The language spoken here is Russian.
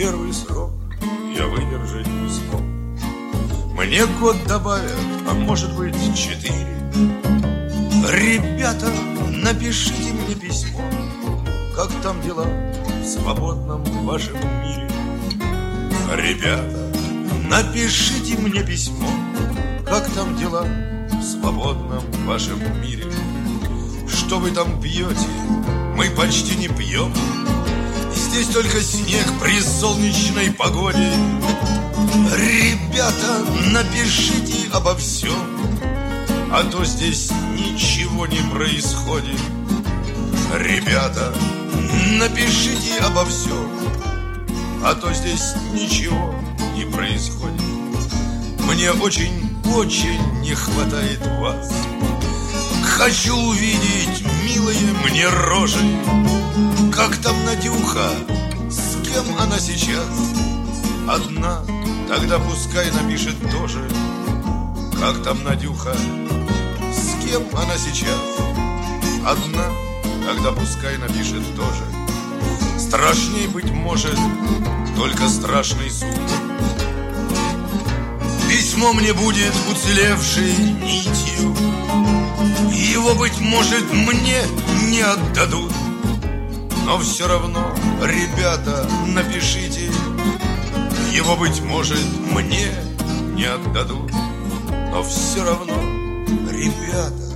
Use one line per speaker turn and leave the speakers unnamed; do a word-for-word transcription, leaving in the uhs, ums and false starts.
первый срок я выдержать не смог. Мне год добавят, а может быть четыре. Ребята, напишите мне письмо, как там дела в свободном вашем мире. Ребята, напишите мне письмо, как там дела в свободном вашем мире. Что вы там пьете? Мы почти не пьем. Здесь только снег при солнечной погоде. Ребята, напишите обо всем, а то здесь ничего не происходит. Ребята, напишите обо всем, а то здесь ничего не происходит. Мне очень-очень не хватает вас. Хочу увидеть милые мне рожи. Как там Надюха? С кем она сейчас? Одна? Тогда пускай напишет тоже. Как там Надюха? С кем она сейчас? Одна? Тогда пускай напишет тоже. Страшней, быть может, только страшный суд. Письмо мне будет уцелевшей нитью. Его, быть может, мне не отдадут. Но все равно, ребята, напишите. Его, быть может, мне не отдадут. Но все равно, ребята,